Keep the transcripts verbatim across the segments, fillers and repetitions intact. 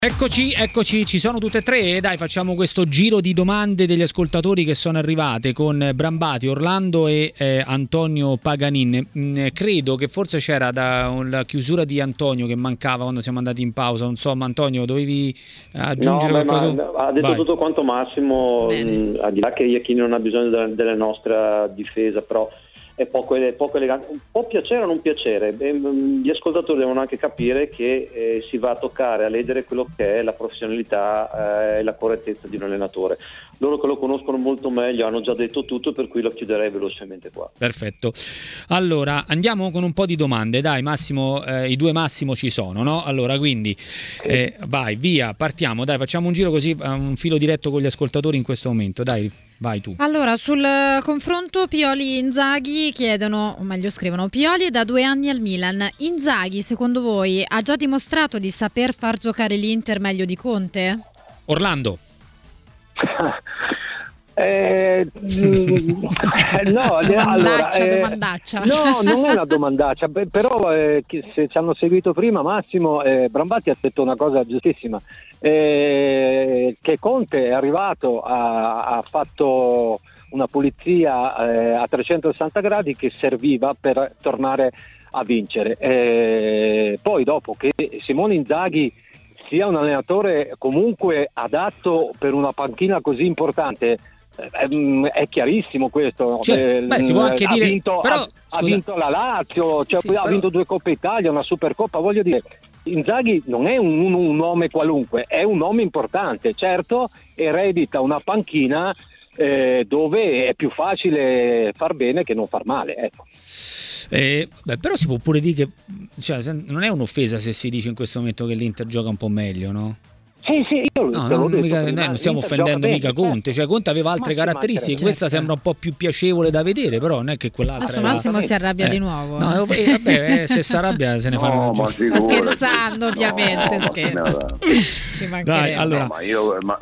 Eccoci, eccoci, ci sono tutte e tre. Dai, facciamo questo giro di domande degli ascoltatori che sono arrivate con Brambati, Orlando e eh, Antonio Paganin. Mm, credo che forse c'era da la chiusura di Antonio che mancava quando siamo andati in pausa. Non so, ma Antonio, dovevi aggiungere no, beh, qualcosa? Ma, ha detto Vai. tutto quanto Massimo, mh, al di là che Iachini non ha bisogno della, della nostra difesa, però è poco, è poco elegante, può piacere o non piacere. E, mh, gli ascoltatori devono anche capire che eh, si va a toccare, a leggere quello che è la professionalità eh, e la correttezza di un allenatore. Loro che lo conoscono molto meglio hanno già detto tutto, per cui lo chiuderei velocemente qua. Perfetto. Allora, andiamo con un po' di domande. Dai, Massimo, eh, i due Massimo ci sono, no? Allora, quindi eh, vai, via, partiamo. Dai, facciamo un giro così, un filo diretto con gli ascoltatori in questo momento. Dai, vai tu. Allora, sul confronto Pioli-Inzaghi chiedono, o meglio scrivono, Pioli è da due anni al Milan. Inzaghi, secondo voi, ha già dimostrato di saper far giocare l'Inter meglio di Conte? Orlando. Eh, no, domandaccia, allora, eh, domandaccia. No, non è una domandaccia, però eh, se ci hanno seguito prima, Massimo, eh, Brambati ha detto una cosa giustissima, eh, che Conte è arrivato, ha, ha fatto una pulizia eh, a trecentosessanta gradi che serviva per tornare a vincere. Eh, poi dopo che Simone Inzaghi sia un allenatore comunque adatto per una panchina così importante, è chiarissimo questo. Cioè, eh, beh, si può anche ha dire, vinto, però, ha, ha vinto la Lazio, cioè, sì, ha però... vinto due Coppe Italia, una Supercoppa, voglio dire, Inzaghi non è un, un, un nome qualunque, è un nome importante, certo, eredita una panchina eh, dove è più facile far bene che non far male, ecco. Eh, beh, però si può pure dire che, cioè, non è un'offesa se si dice in questo momento che l'Inter gioca un po' meglio, no? Sì, sì, io no, te l'ho non, detto mica, prima, noi non stiamo offendendo bene, mica Conte, cioè Conte aveva altre ma caratteristiche, certo. questa sembra un po' più piacevole da vedere, però non è che quell'altra Adesso era... Massimo si arrabbia eh. di nuovo. No, eh, vabbè, eh, se si arrabbia se ne no, fanno ma sto scherzando, ovviamente, no, scherzo. Ci mancherebbe. Dai, allora. No, ma io ma...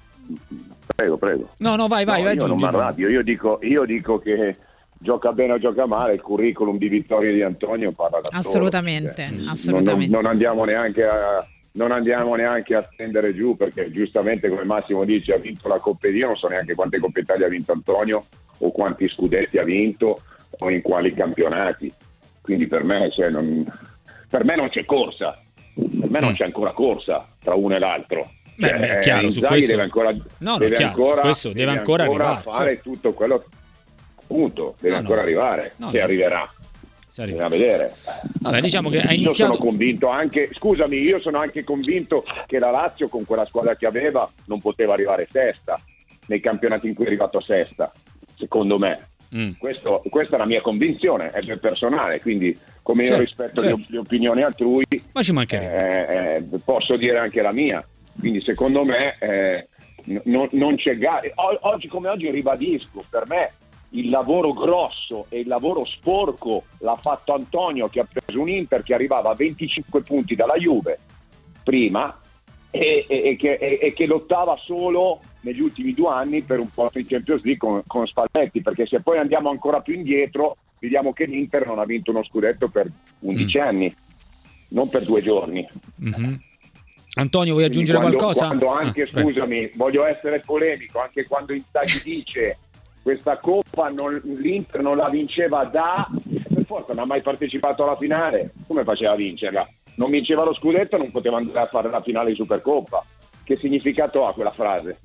prego, prego. No, no, vai, vai, no, vai. Io non mi arrabbio, io dico, io dico che gioca bene o gioca male, il curriculum di vittoria di Antonio parla da assolutamente, solo, cioè, assolutamente. Non, non andiamo neanche a non andiamo neanche a stendere giù, perché giustamente come Massimo dice ha vinto la Coppa Italia, io non so neanche quante Coppe Italia ha vinto Antonio o quanti scudetti ha vinto o in quali campionati, quindi per me, cioè, non, per me non c'è corsa, per me non c'è ancora corsa tra uno e l'altro. Beh, cioè, beh, chiaro, su questo deve ancora, no, no, deve chiaro, ancora, questo deve, deve ancora, ancora arrivare, fare cioè. tutto quello, punto, deve no, ancora no. arrivare, no, se no. arriverà. Bisogna vedere. Vabbè, diciamo che ha io iniziato... sono convinto anche, scusami, io sono anche convinto che la Lazio con quella squadra che aveva non poteva arrivare sesta nei campionati in cui è arrivato sesta, secondo me. Mm. Questo, questa è la mia convinzione, è personale, quindi come certo, io rispetto certo. le, le opinioni altrui, ma ci mancherebbe. Eh, eh, posso dire anche la mia. Quindi secondo me eh, n- non c'è gara. O- oggi come oggi ribadisco, per me il lavoro grosso e il lavoro sporco l'ha fatto Antonio, che ha preso un Inter che arrivava a venticinque punti dalla Juve prima e, e, e, che, e, e che lottava solo negli ultimi due anni per un posto in Champions League con, con Spalletti, perché se poi andiamo ancora più indietro vediamo che l'Inter non ha vinto uno scudetto per undici mm. anni, non per due giorni. Mm-hmm. Antonio, vuoi aggiungere quando, qualcosa? Quando anche, ah, scusami, prego. Voglio essere polemico, anche quando Inzaghi dice questa Coppa non, l'Inter non la vinceva da, per forza non ha mai partecipato alla finale, come faceva a vincerla? Non vinceva lo scudetto, non poteva andare a fare la finale di Supercoppa. Che significato ha quella frase?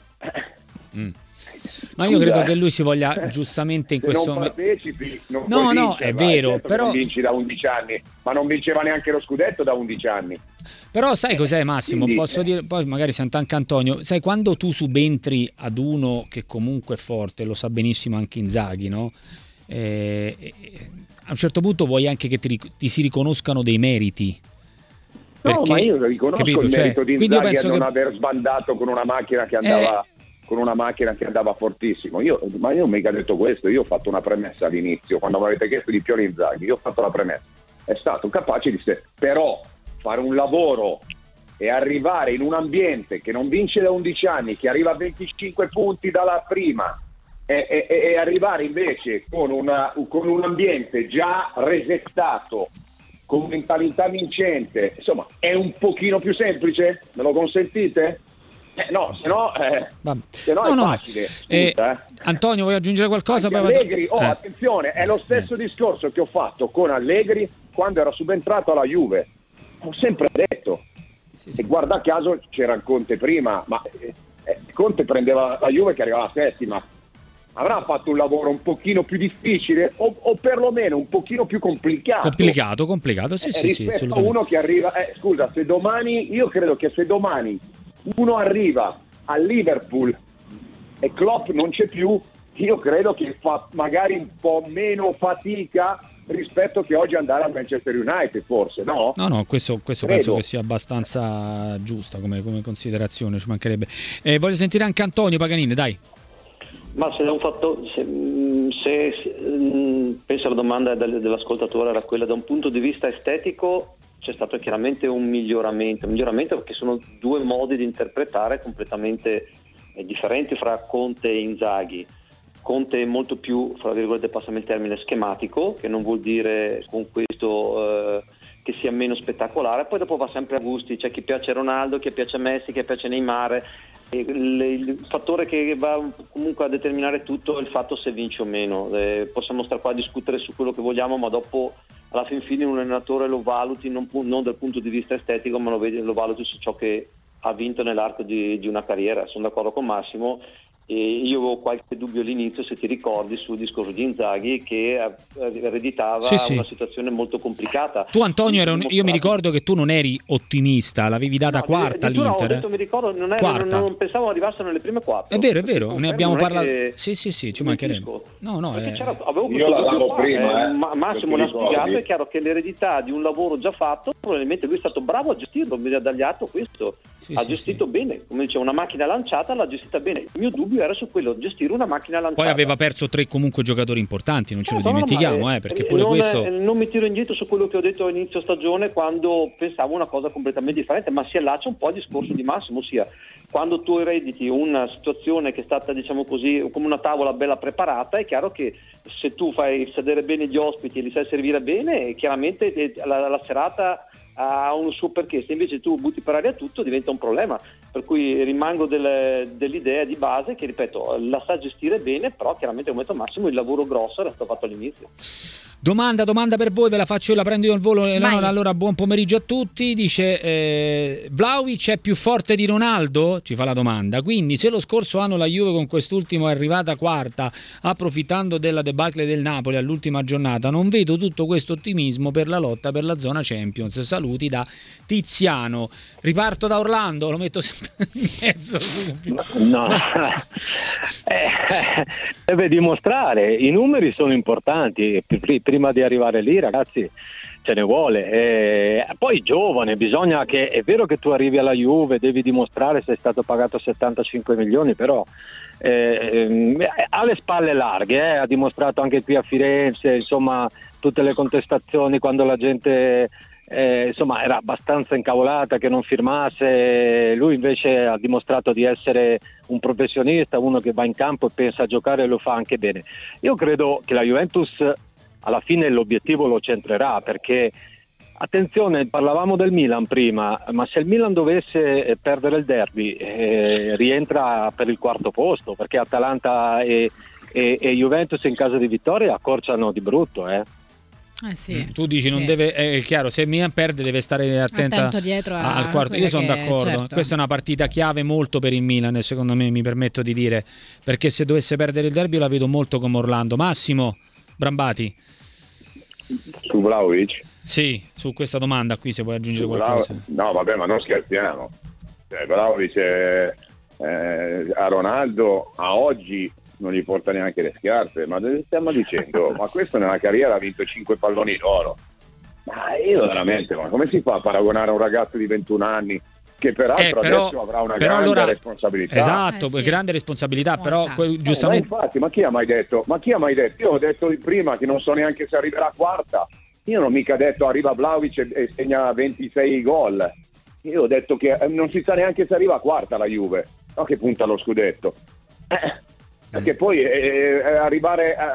Mm. Ma io credo che lui si voglia giustamente in se questo momento. Non partecipi, non no, puoi no, vincerla. è vero, certo però non vinci da undici anni, ma non vinceva neanche lo scudetto da undici anni. Però sai cos'è, Massimo? Quindi, Posso dire, poi magari sento anche Antonio, sai, quando tu subentri ad uno che comunque è forte, lo sa benissimo anche Inzaghi, no? Eh, eh, a un certo punto vuoi anche che ti, ti si riconoscano dei meriti. No, perché, ma io riconosco capito? il merito Cioè, di Inzaghi a non che... aver sbandato con una macchina che andava... Eh... con una macchina che andava fortissimo. Io, ma io non ho mica detto questo, io ho fatto una premessa all'inizio, quando mi avete chiesto di Pioli Inzaghi, io ho fatto la premessa. È stato capace di sé, però fare un lavoro e arrivare in un ambiente che non vince da undici anni, che arriva a venticinque punti dalla prima, e, e, e arrivare invece con, una, con un ambiente già resettato, con mentalità vincente, insomma, è un pochino più semplice? Me lo consentite? Eh, no, se no, eh, se no, no è no. facile. Scusa, eh, eh. Antonio, vuoi aggiungere qualcosa? Anche Allegri, oh, eh. attenzione, è lo stesso eh. discorso che ho fatto con Allegri quando era subentrato alla Juve. Ho sempre detto, sì, sì. E guarda caso c'era il Conte prima, ma eh, Conte prendeva la Juve che arrivava settima. Avrà fatto un lavoro un pochino più difficile o, o perlomeno un pochino più complicato. Complicato, complicato, sì, eh, sì, rispetto sì, a uno che arriva, eh, scusa, se domani, io credo che se domani uno arriva a Liverpool e Klopp non c'è più, io credo che fa magari un po' meno fatica rispetto che oggi andare al Manchester United, forse, no? No, no, questo, questo penso che sia abbastanza giusta come, come considerazione, ci mancherebbe. Eh, voglio sentire anche Antonio Paganini, dai. Ma se, un fatto, se, se, se penso alla domanda dell'ascoltatore era quella, da un punto di vista estetico c'è stato chiaramente un miglioramento, un miglioramento perché sono due modi di interpretare completamente differenti fra Conte e Inzaghi. Conte è molto più, fra virgolette, passami il termine, schematico, che non vuol dire con questo eh, che sia meno spettacolare, poi dopo va sempre a gusti, c'è chi piace Ronaldo, chi piace Messi, chi piace Neymar. Il, il fattore che va comunque a determinare tutto è il fatto se vince o meno. Eh, possiamo stare qua a discutere su quello che vogliamo, ma dopo alla fin fine un allenatore lo valuti non, non dal punto di vista estetico, ma lo, vedi, lo valuti su ciò che ha vinto nell'arco di, di una carriera. Sono d'accordo con Massimo. E io avevo qualche dubbio all'inizio, se ti ricordi, sul discorso di Inzaghi, che ereditava sì, sì. una situazione molto complicata. Tu Antonio, era un... io mi ricordo che tu non eri ottimista, l'avevi data no, quarta all'Inter. Ho detto, mi ricordo, non, era, non, non pensavo arrivassero nelle prime quattro. È vero, è vero, ne abbiamo parlato. Che... Sì, sì, sì, ci mancherebbe. No, no, è... avevo io la davo prima. Eh, Ma, Massimo l'ha spiegato, è chiaro che l'eredità di un lavoro già fatto, probabilmente lui è stato bravo a gestirlo, mi ha dargli atto questo. Sì, ha sì, gestito sì. bene, come diceva, una macchina lanciata l'ha gestita bene. Il mio dubbio era su quello, gestire una macchina lanciata. Poi aveva perso tre comunque giocatori importanti, non ce lo dimentichiamo, no, no, eh, perché pure non, questo... Non mi tiro indietro su quello che ho detto a inizio stagione, quando pensavo una cosa completamente differente, ma si allaccia un po' al discorso di Massimo, ossia quando tu erediti una situazione che è stata, diciamo così, come una tavola bella preparata, è chiaro che se tu fai sedere bene gli ospiti e li sai servire bene, chiaramente la, la serata ha un suo perché. Se invece tu butti per aria tutto diventa un problema, per cui rimango del, dell'idea di base che, ripeto, la sa gestire bene, però chiaramente come detto Massimo il lavoro grosso era stato fatto all'inizio. Domanda, domanda per voi, ve la faccio io, la prendo io al volo. No, allora buon pomeriggio a tutti. Dice eh, Vlahovic è più forte di Ronaldo? Ci fa la domanda. Quindi se lo scorso anno la Juve con quest'ultimo è arrivata quarta approfittando della debacle del Napoli all'ultima giornata, non vedo tutto questo ottimismo per la lotta per la zona Champions. Saluti da Tiziano. Riparto da Orlando, lo metto sempre in mezzo. No, eh, deve dimostrare, i numeri sono importanti, prima di arrivare lì ragazzi ce ne vuole, eh, poi giovane, bisogna che, è vero che tu arrivi alla Juve, devi dimostrare, sei stato pagato settantacinque milioni, però eh, ha le spalle larghe, eh, ha dimostrato anche qui a Firenze, insomma tutte le contestazioni quando la gente Eh, insomma era abbastanza incavolata che non firmasse, lui invece ha dimostrato di essere un professionista, uno che va in campo e pensa a giocare e lo fa anche bene. Io credo che la Juventus alla fine l'obiettivo lo centrerà, perché attenzione, parlavamo del Milan prima, ma se il Milan dovesse perdere il derby eh, rientra per il quarto posto, perché Atalanta e, e, e Juventus in caso di vittoria accorciano di brutto, eh Eh sì, tu dici sì. non deve, è chiaro, se Milan perde deve stare attenta dietro a al quarto. Io sono che, d'accordo, certo. Questa è una partita chiave molto per il Milan, secondo me, mi permetto di dire, perché se dovesse perdere il derby la vedo molto come Orlando. Massimo Brambati su Vlahovic? Sì, su questa domanda qui se vuoi aggiungere su qualcosa. Blau... no vabbè, ma non scherziamo, cioè, Vlahovic è, eh, a Ronaldo a oggi non gli porta neanche le scarpe, ma stiamo dicendo, ma questo nella carriera ha vinto cinque palloni d'oro, ma io veramente, ma come si fa a paragonare a un ragazzo di ventuno anni che peraltro eh, però, adesso avrà una però grande allora, responsabilità? Esatto, eh, sì. grande responsabilità, no, però esatto. giustamente... Eh, ma infatti, ma chi ha mai detto? Ma chi ha mai detto? Io ho detto di prima che non so neanche se arriverà quarta, io non ho mica detto arriva Vlahovic e, e segna ventisei gol, io ho detto che eh, non si sa neanche se arriva quarta la Juve, no, che punta allo scudetto. Eh. Perché poi eh, arrivare a,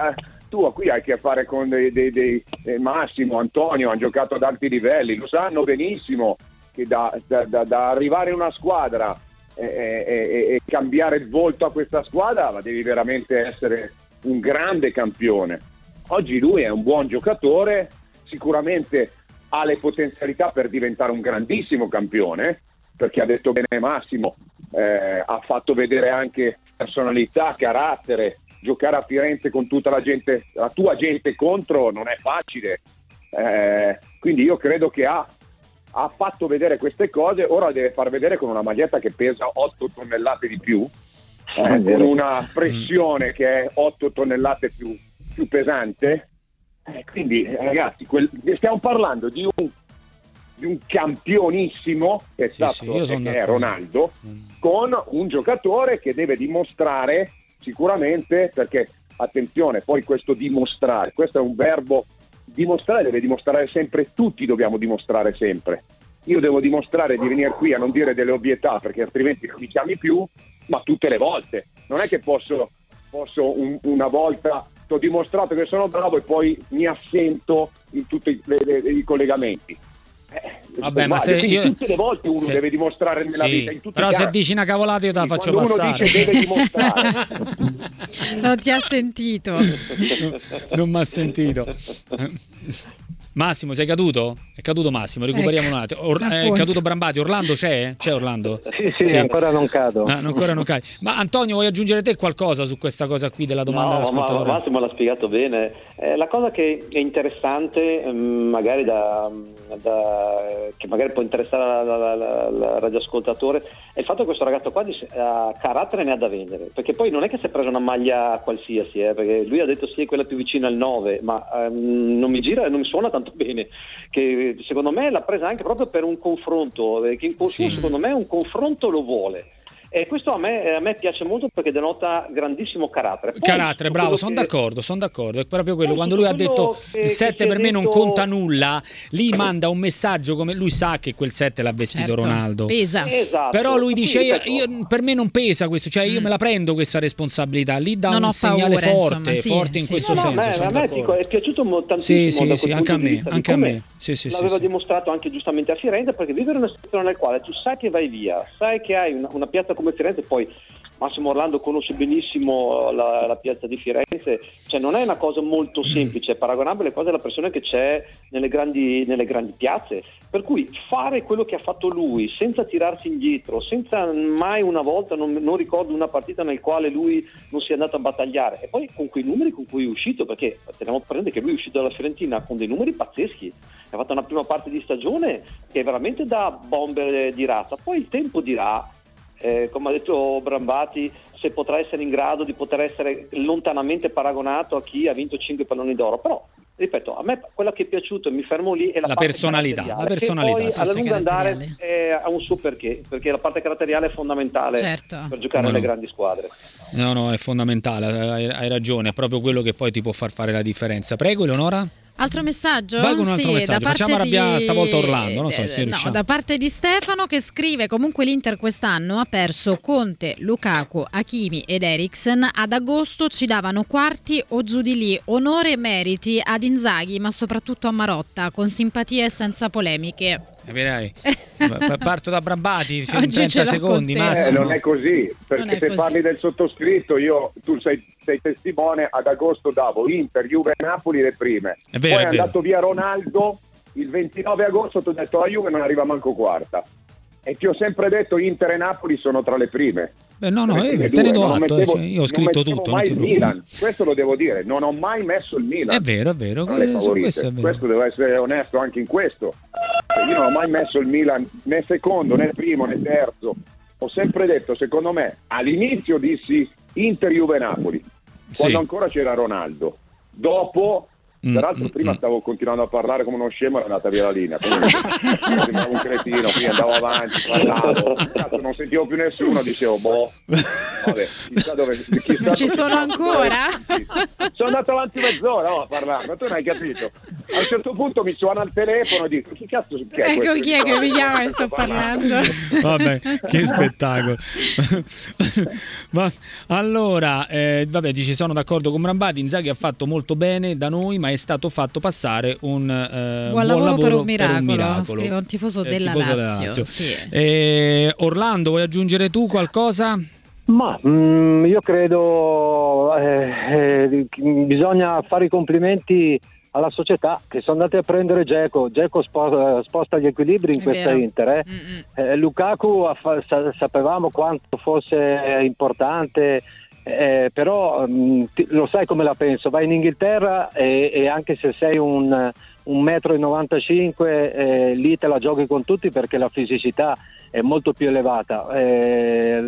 tu qui hai a che fare con dei, dei, dei eh, Massimo, Antonio, hanno giocato ad alti livelli, lo sanno benissimo che da, da, da, da arrivare in una squadra e, e, e cambiare il volto a questa squadra, ma devi veramente essere un grande campione. Oggi lui è un buon giocatore, sicuramente ha le potenzialità per diventare un grandissimo campione, perché ha detto bene Massimo, eh, ha fatto vedere anche personalità, carattere. Giocare a Firenze con tutta la gente, la tua gente contro, non è facile, eh, quindi io credo che ha, ha fatto vedere queste cose. Ora deve far vedere con una maglietta che pesa otto tonnellate di più, eh, con una pressione che è otto tonnellate più, più pesante, eh, quindi ragazzi quel, stiamo parlando di un, di un campionissimo che è sì, stato sì, io sono che è Ronaldo, con un giocatore che deve dimostrare sicuramente, perché attenzione, poi questo dimostrare, questo è un verbo, dimostrare deve dimostrare sempre, tutti dobbiamo dimostrare sempre. Io devo dimostrare di venire qui a non dire delle ovvietà, perché altrimenti non mi chiami più, ma tutte le volte. Non è che posso, posso un, una volta ti ho dimostrato che sono bravo e poi mi assento in tutti le, le, i collegamenti. Eh, Vabbè, ma se io... tutte le volte uno se... deve dimostrare nella sì, vita in tutti però i se casi. dici una cavolata io te la sì, faccio quando passare. Uno dice deve dimostrare. Non ti ha sentito. Non mi ha sentito. Massimo, sei caduto? È caduto Massimo, recuperiamo ecco. un attimo. Or- è caduto Brambati, Orlando c'è? C'è Orlando? Sì, sì, sì. ancora non cado. Ah, ancora non cadi. Ma Antonio, vuoi aggiungere te qualcosa su questa cosa qui della domanda no, dell'ascoltatore? Ma Massimo l'ha spiegato bene. Eh, la cosa che è interessante, mh, magari da, da che magari può interessare la, la, la, la radioascoltatore, è il fatto che questo ragazzo qua di, uh, carattere ne ha da vendere, perché poi non è che si è preso una maglia qualsiasi, eh, perché lui ha detto sì, è quella più vicina al nove, ma um, non mi gira e non mi suona tanto bene, che secondo me l'ha presa anche proprio per un confronto, che in corso, sì. secondo me un confronto lo vuole. E questo a me, a me piace molto perché denota grandissimo carattere. Poi, carattere, bravo, sono che... d'accordo, sono d'accordo. È proprio quello. Quando lui ha detto che, il sette per me detto... non conta nulla, lì manda un messaggio come lui sa che quel sette l'ha vestito certo. Ronaldo. Pesa. Esatto. Però lui dice io, io, per me non pesa questo, cioè io mm. me la prendo questa responsabilità. Lì dà non un segnale paura, forte, insomma, forte sì, in sì. questo no, no, senso. A me, a me dico, è piaciuto tantissimo. Sì, sì, da sì, anche a me, anche a me. Sì, sì, l'aveva sì, dimostrato anche giustamente a Firenze, perché vivere in una situazione nel quale tu sai che vai via, sai che hai una, una piazza come Firenze, poi Massimo Orlando conosce benissimo la, la piazza di Firenze, cioè non è una cosa molto semplice, è paragonabile quasi alla pressione che c'è nelle grandi, nelle grandi piazze, per cui fare quello che ha fatto lui senza tirarsi indietro, senza mai una volta, non, non ricordo una partita nel quale lui non sia andato a battagliare, e poi con quei numeri con cui è uscito, perché teniamo presente che lui è uscito dalla Fiorentina con dei numeri pazzeschi, ha fatto una prima parte di stagione che è veramente da bomber di razza, poi il tempo dirà. Eh, come ha detto Brambati, se potrà essere in grado di poter essere lontanamente paragonato a chi ha vinto cinque palloni d'oro, però ripeto, a me quella che è piaciuto e mi fermo lì è la, la parte personalità, la personalità, che poi sì, alla sì, lunga andare è, ha un suo perché, perché la parte caratteriale è fondamentale certo. per giocare no, nelle no. grandi squadre. No, no, è fondamentale, hai, hai ragione, è proprio quello che poi ti può far fare la differenza. Prego, Eleonora. Altro messaggio? Vai con un altro sì, messaggio. Da parte Facciamo arrabbiare di... stavolta Orlando, non so se no, riusciamo. Da parte di Stefano che scrive: comunque l'Inter quest'anno ha perso Conte, Lukaku, Hakimi ed Eriksen. Ad agosto ci davano quarti o giù di lì. Onore e meriti ad Inzaghi, ma soprattutto a Marotta, con simpatia e senza polemiche. Vedrai. Parto da Brambati, cioè in Oggi trenta secondi massimo. Eh, non è così, perché è se così. parli del sottoscritto, io tu sei, sei testimone, ad agosto davo Inter, Juve e Napoli le prime. È vero, Poi è è vero. andato via Ronaldo, il ventinove agosto ti ho detto la Juve non arriva manco quarta. E ti ho sempre detto Inter e Napoli sono tra le prime. Beh, no, no, eh, due, te ne do non atto, mettevo, cioè, io ho scritto non tutto. mai Non il ti Milan, questo lo devo dire, non ho mai messo il Milan. È vero, è vero, tra le su questo è vero. Questo devo essere onesto anche in questo. Io non ho mai messo il Milan né secondo, né primo, né terzo. Ho sempre detto, secondo me, all'inizio dissi Inter, Juve, Napoli, quando sì. ancora c'era Ronaldo. Dopo Peraltro mm, prima mm. stavo continuando a parlare come uno scemo, è andata via la linea, quindi sembravo un cretino, quindi andavo avanti, parlavo, cazzo, non sentivo più nessuno, dicevo boh, vabbè, chissà dove, chissà Ci dove sono ancora? Sono andato avanti mezz'ora oh, a parlare, ma tu non hai capito. A un certo punto mi suona il telefono e dico, chi cazzo che è Ecco questo? chi è che mi chiama e sto parlando. Vabbè, che spettacolo. Ma allora, eh, vabbè, dici sono d'accordo con Brambati, Inzaghi ha fatto molto bene da noi, ma è stato fatto passare un eh, buon, buon lavoro, lavoro per un miracolo, per un miracolo. scrive un tifoso Eh, della tifoso Lazio, della Lazio. Sì. Eh, Orlando, vuoi aggiungere tu qualcosa? Ma mm, io credo eh, eh, bisogna fare i complimenti alla società che sono andati a prendere Dzeko. Dzeko sposta, sposta gli equilibri in È questa vero. Inter. Eh. Eh, Lukaku ha fa- sa- sapevamo quanto fosse importante, eh, però mh, ti- lo sai come la penso. Vai in Inghilterra e, e anche se sei un, un metro e novantacinque eh, lì te la giochi con tutti perché la fisicità è molto più elevata. Eh,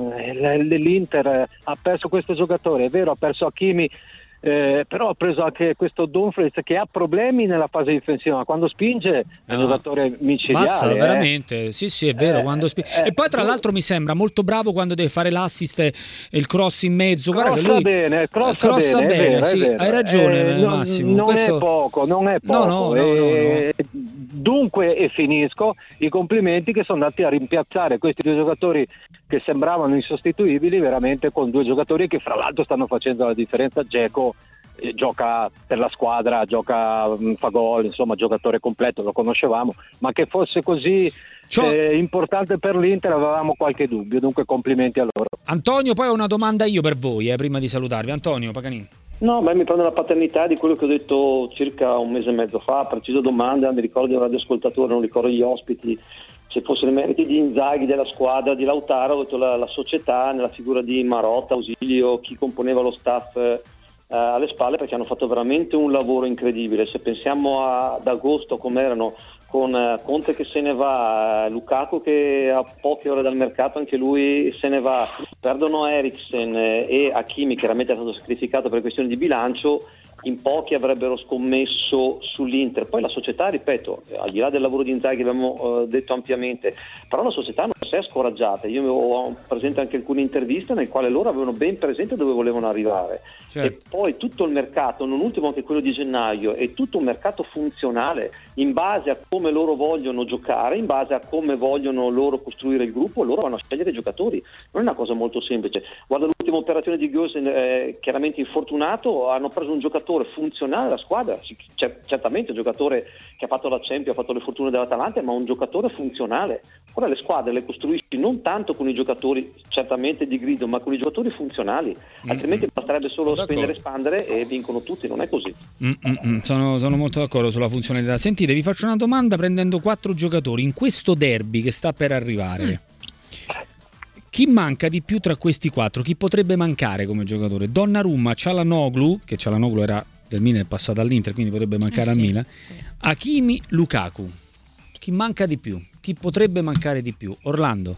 l- l'Inter ha perso questo giocatore, è vero, ha perso Hakimi. Eh, però ha preso anche questo Dumfries che ha problemi nella fase difensiva, ma quando spinge è un No. giocatore micidiale. Basta, eh. veramente, sì sì è vero, Eh, quando spi- eh, e poi tra tu- l'altro mi sembra molto bravo quando deve fare l'assist e il cross in mezzo. Guarda che Crossa lui bene, crossa eh, crossa bene, è bene, vero, è sì, vero. hai ragione Eh, non- Massimo. Non Questo- è poco, non è No, poco. no, no, Eh, no, Dunque, e finisco, i complimenti che sono andati a rimpiazzare questi due giocatori che sembravano insostituibili veramente con due giocatori che fra l'altro stanno facendo la differenza. Dzeko eh, gioca per la squadra, gioca, mh, fa gol, insomma giocatore completo, lo conoscevamo, ma che fosse così Ciò- eh, importante per l'Inter avevamo qualche dubbio, dunque complimenti a loro. Antonio, poi ho una domanda io per voi, eh, prima di salutarvi. Antonio Paganini. No, ma mi prende la paternità di quello che ho detto circa un mese e mezzo fa, precisa domanda, mi ricordo di un radioascoltatore, non ricordo gli ospiti, se fossero i meriti di Inzaghi, della squadra, di Lautaro, ho detto la, la società nella figura di Marotta, Ausilio, chi componeva lo staff eh, alle spalle, perché hanno fatto veramente un lavoro incredibile. Se pensiamo a, ad agosto come erano, con eh, Conte che se ne va, eh, Lukaku che a poche ore dal mercato anche lui se ne va, perdono Eriksen eh, e Hakimi, chiaramente è stato sacrificato per questioni di bilancio, in pochi avrebbero scommesso sull'Inter. Poi la società, ripeto, al di là del lavoro di Inzaghi che abbiamo eh, detto ampiamente, però la società non si è scoraggiata. Io ho presente anche alcune interviste nel quale loro avevano ben presente dove volevano arrivare. Certo. E poi tutto il mercato, non ultimo anche quello di gennaio, è tutto un mercato funzionale in base a come loro vogliono giocare, in base a come vogliono loro costruire il gruppo. Loro vanno a scegliere i giocatori, non è una cosa molto semplice. Guarda l'ultima operazione di Gösen, eh, chiaramente infortunato, hanno preso un giocatore funzionale alla squadra, C- certamente un giocatore che ha fatto la Champions, ha fatto le fortune dell'Atalanta, ma un giocatore funzionale. Ora le squadre le costruisci non tanto con i giocatori certamente di grido, ma con i giocatori funzionali, altrimenti basterebbe solo D'accordo. spendere e spandere e vincono tutti, non è così. Mm-mm, sono, sono molto d'accordo sulla funzionalità. Sentite, vi faccio una domanda prendendo quattro giocatori in questo derby che sta per arrivare. Mm. Chi manca di più tra questi quattro? Chi potrebbe mancare come giocatore? Donnarumma, Çalhanoğlu, che Çalhanoğlu era del Milan, è passato all'Inter, quindi potrebbe mancare Eh al sì, Milan. sì. Hakimi, Lukaku. Chi manca di più? Chi potrebbe mancare di più? Orlando.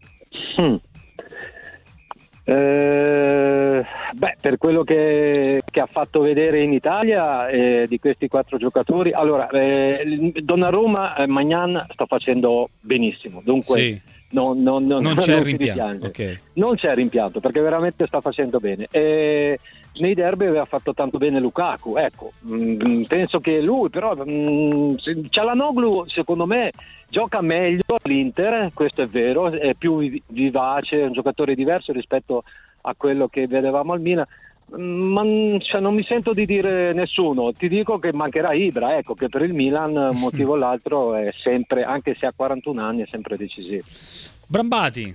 Hmm. Eh, beh, per quello che, che ha fatto vedere in Italia eh, di questi quattro giocatori, allora eh, Donnarumma e Maignan sta facendo benissimo, dunque Sì. non, non, non, Non c'è non si rimpianto. rimpiange. Ok. Non c'è rimpianto perché veramente sta facendo bene. E nei derby aveva fatto tanto bene Lukaku, ecco, mh, penso che lui però mh, Çalhanoğlu secondo me gioca meglio all'Inter, questo è vero, è più vivace, è un giocatore diverso rispetto a quello che vedevamo al Milan, ma cioè, non mi sento di dire nessuno, ti dico che mancherà Ibra, ecco, che per il Milan un motivo o l'altro è sempre, anche se ha quarantuno anni, è sempre decisivo. Brambati.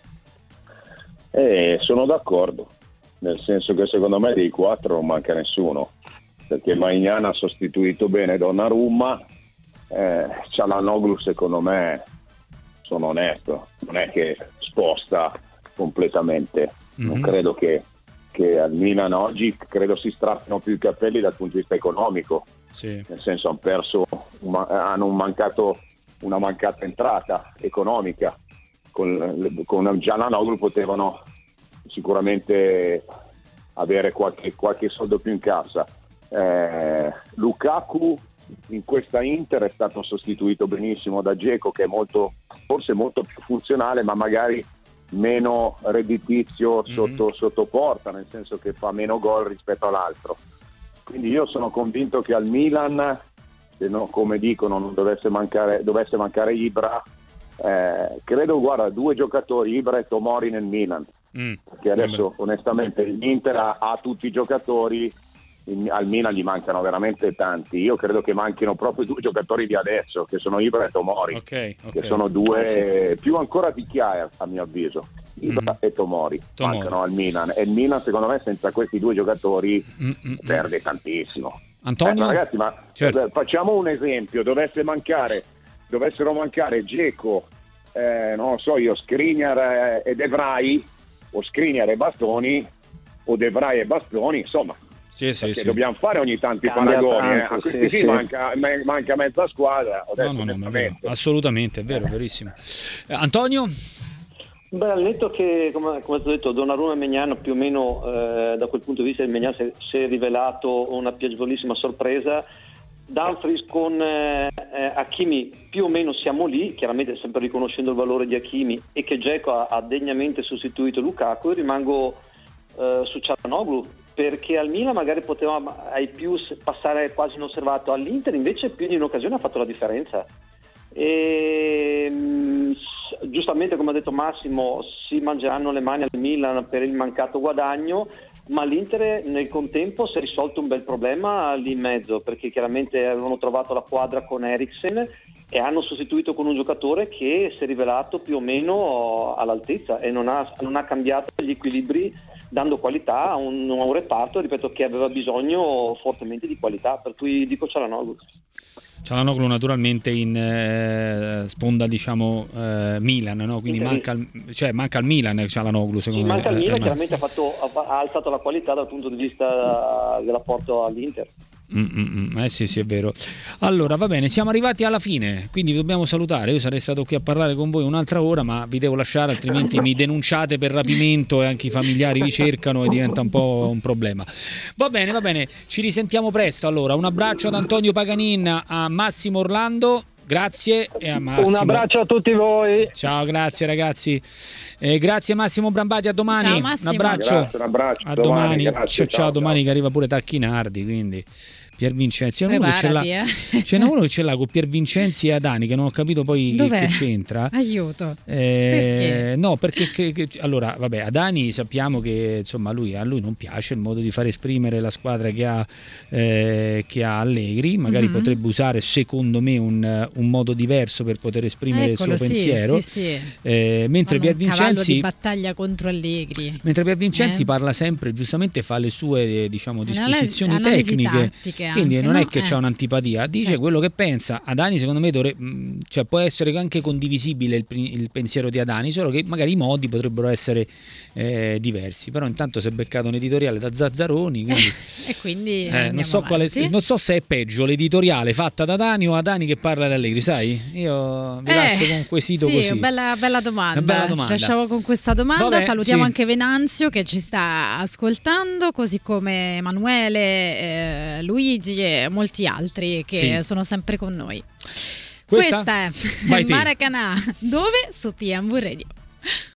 Eh, sono d'accordo, nel senso che secondo me dei quattro non manca nessuno, perché Maignan ha sostituito bene Donnarumma, eh, Çalhanoğlu secondo me, sono onesto, non è che sposta completamente, mm-hmm. non credo che, che al Milan oggi credo si strappino più i capelli dal punto di vista economico, Sì. nel senso hanno perso, una, hanno mancato una mancata entrata economica, con, con Çalhanoğlu potevano sicuramente avere qualche, qualche soldo più in cassa. eh, Lukaku in questa Inter è stato sostituito benissimo da Dzeko, che è molto, forse molto più funzionale, ma magari meno redditizio sotto, mm-hmm. sotto porta, nel senso che fa meno gol rispetto all'altro. Quindi io sono convinto che al Milan, se no, come dicono, non dovesse mancare, dovesse mancare Ibra, eh, credo, guarda, due giocatori, Ibra e Tomori nel Milan, mm. perché adesso mm. onestamente l'Inter ha, ha tutti i giocatori, in, al Milan gli mancano veramente tanti. Io credo che manchino proprio due giocatori di adesso, che sono Ibra e Tomori, okay, okay. che sono due, più ancora di Kjaer a mio avviso, Ibra mm. e Tomori, Tomori mancano al Milan, e il Milan secondo me senza questi due giocatori mm-mm. perde tantissimo. Antonio? Eh, ma ragazzi, ma certo. facciamo un esempio, dovesse mancare dovessero mancare Dzeko, eh, non lo so io, Skriniar e De Vrij, o Skriniar e Bastoni, o De Vrij e Bastoni, insomma. Sì, sì, sì. Dobbiamo fare ogni tanto i paragoni, eh. a questi sì, sì, manca, manca mezza squadra. No, no, no, vero, assolutamente, è vero, eh. verissimo. Eh, Antonio? Beh, al netto che, come, come ho detto, Donnarumma e Maignan più o meno eh, da quel punto di vista il Maignan si, si è rivelato una piacevolissima sorpresa. Dumfries con eh, Hakimi più o meno siamo lì, chiaramente sempre riconoscendo il valore di Hakimi, e che Dzeko ha, ha degnamente sostituito Lukaku. Io rimango eh, su Çalhanoğlu, perché al Milan magari poteva ai più passare quasi inosservato, all'Inter invece più di un'occasione ha fatto la differenza. E, mh, giustamente, come ha detto Massimo, si mangeranno le mani al Milan per il mancato guadagno, ma l'Inter nel contempo si è risolto un bel problema lì in mezzo, perché chiaramente avevano trovato la quadra con Eriksen e hanno sostituito con un giocatore che si è rivelato più o meno all'altezza e non ha, non ha cambiato gli equilibri, dando qualità a un, a un reparto, ripeto, che aveva bisogno fortemente di qualità, per cui dico Çalhanoğlu. Çalhanoğlu naturalmente in eh, sponda, diciamo, eh, Milan, no? Quindi manca, cioè, manca al Milan Çalhanoğlu, secondo sì, me. Manca al Milan, eh, chiaramente ha, fatto, ha alzato la qualità dal punto di vista dell'apporto all'Inter. Mm-mm, eh sì sì è vero. Allora va bene, siamo arrivati alla fine, quindi dobbiamo salutare. Io sarei stato qui a parlare con voi un'altra ora, ma vi devo lasciare, altrimenti mi denunciate per rapimento e anche i familiari vi cercano e diventa un po' un problema. Va bene, va bene, ci risentiamo presto. Allora un abbraccio ad Antonio Paganin, a Massimo Orlando, grazie, e a Massimo. Un abbraccio a tutti voi. Ciao, grazie ragazzi. Eh, grazie Massimo Brambati, a domani. Ciao, Massimo. Un abbraccio. Grazie, un abbraccio. A domani. domani. Ciao, ciao, ciao, domani, che arriva pure Tacchinardi, quindi Pier Vincenzi. C'è uno, ce l'ha, eh. c'è uno che ce l'ha con Pier Vincenzi e Adani, che non ho capito poi che, che c'entra. Aiuto. Eh, perché? No, perché che, che, allora, vabbè, Adani sappiamo che insomma lui, a lui non piace il modo di far esprimere la squadra che ha, eh, che ha Allegri. Magari mm-hmm. potrebbe usare, secondo me, un, un modo diverso per poter esprimere Eccolo, il suo sì, pensiero. Sì, sì. Eh, mentre Pier Vincenzi, cavallo di battaglia contro Allegri. Mentre Pier Vincenzi eh. parla sempre, giustamente fa le sue, diciamo, disquisizioni Analisi tecniche. Tattiche Quindi anche, non no? è che eh. c'è un'antipatia, dice certo. quello che pensa. Adani secondo me dovrebbe, cioè, può essere anche condivisibile il, il pensiero di Adani, solo che magari i modi potrebbero essere eh, diversi. Però intanto si è beccato un editoriale da Zazzaroni, quindi, e quindi eh, non, so quale, non so se è peggio l'editoriale fatta da Adani o Adani che parla da Allegri, sai? Io vi lascio eh, con un quesito sì, così. Bella, bella domanda. Bella domanda. Ci lasciamo con questa domanda. Vabbè, salutiamo sì. anche Venanzio che ci sta ascoltando, così come Emanuele, eh, Luigi e molti altri che sì. sono sempre con noi. Questa, Questa è Vai Maracanã, dove? Su T M V Radio.